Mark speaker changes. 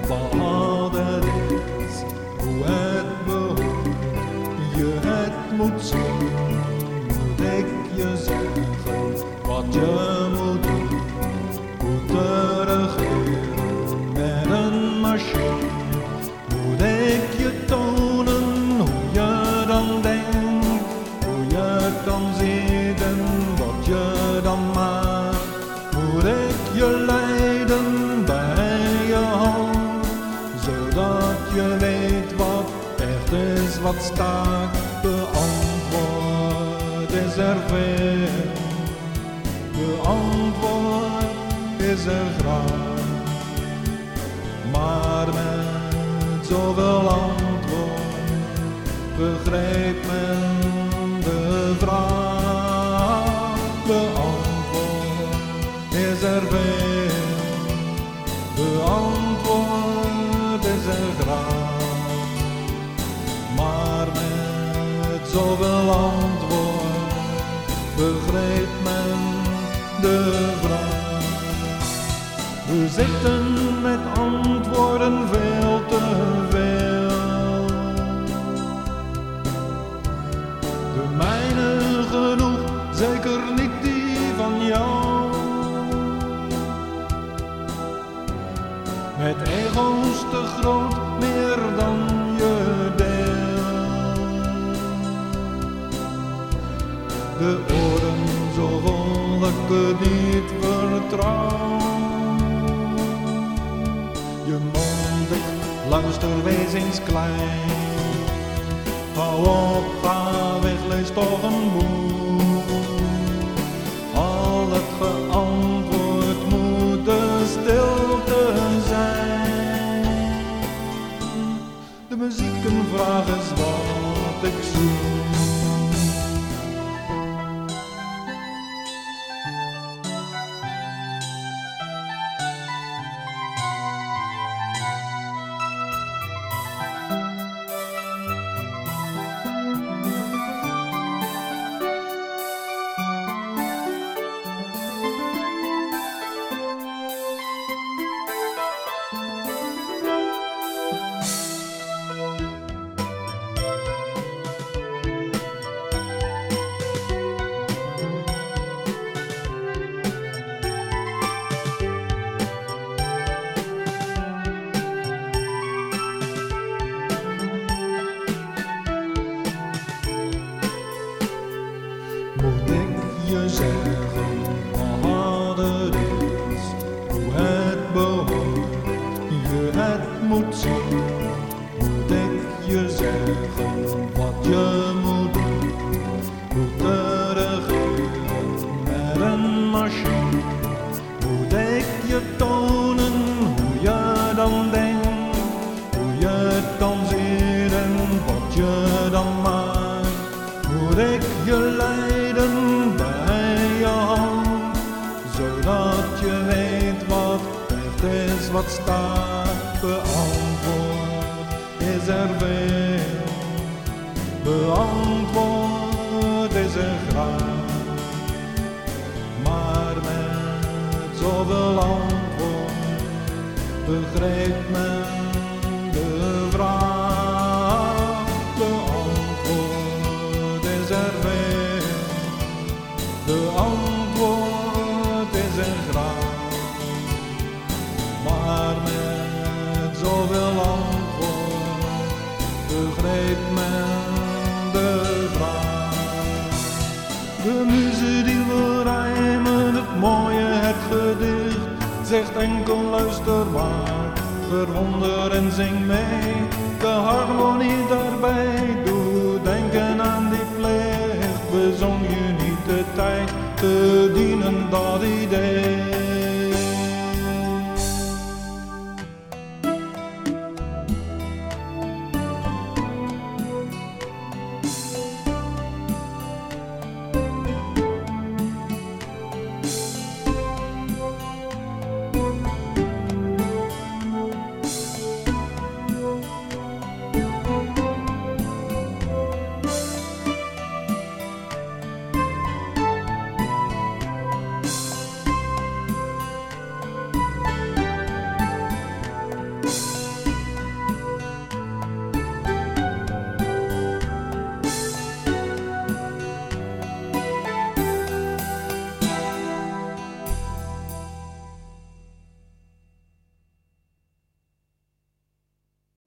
Speaker 1: wat het is, hoe het behoort. Je het moet zien, moet ik je zeggen wat je moet doen. Hoe te regeren met een machine, moet ik je tonen hoe je dan denkt, hoe je het dan ziet en wat je dan maakt. Moet ik je leiden bij je hand, zodat je weet wat echt is, wat staat. Beantwoord is er veel, beantwoord is er graag, maar met zoveel antwoord begrijpt men de vraag. Beantwoord is er veel, beantwoord is er graag, maar met zoveel antwoord begrijpt men de vraag. We zitten met antwoorden veel te veel, de mijne genoeg, zeker niet die van jou. Met ego's te groot, meer dan je deel. De oren zo vol dat ik het niet vertrouw. Je mond dicht, luister, wees eens klein. Hou op, ga weg, lees toch een boek. Al het geantwoord moet de stilte zijn. De muziek een vraag is wat ik zoek. Moet ik je zeggen wat het is, hoe het behoort. Je het moet zien, moet ik je zeggen wat je moet doen. Hoe te regeren met een machine, moet ik je tonen hoe je dan denkt, hoe je het dan ziet en wat je dan maakt. Moet ik je leiden bij je hand, zodat je weet wat echt is, wat staat. Beantwoord is er veel, beantwoord is er graag, maar met zoveel antwoord begrijpt men de vraag. Beantwoord is er veel, beantwoord is er graag, maar met zoveel antwoord begrijpt men de vraag. De muze die wil rijmen, het mooie, het gedicht, zegt enkel luister maar, verwonder en zing mee. De harmonie daarbij doet denken aan die plicht, bezong je niet de tijd te dienen dat idee.